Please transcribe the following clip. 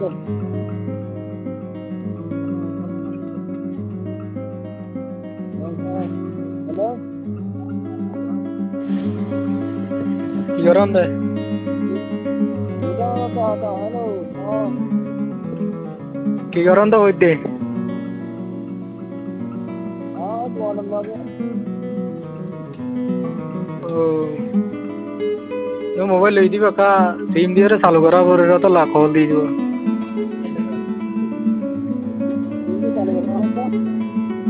Hello? কি গৰম দে Hello. কি গৰম তো হইতে One number. মোবাইল লৈ দিবা কা সিম দিয়ে চালু করা করে তো লাখ হল দিয়ে দিব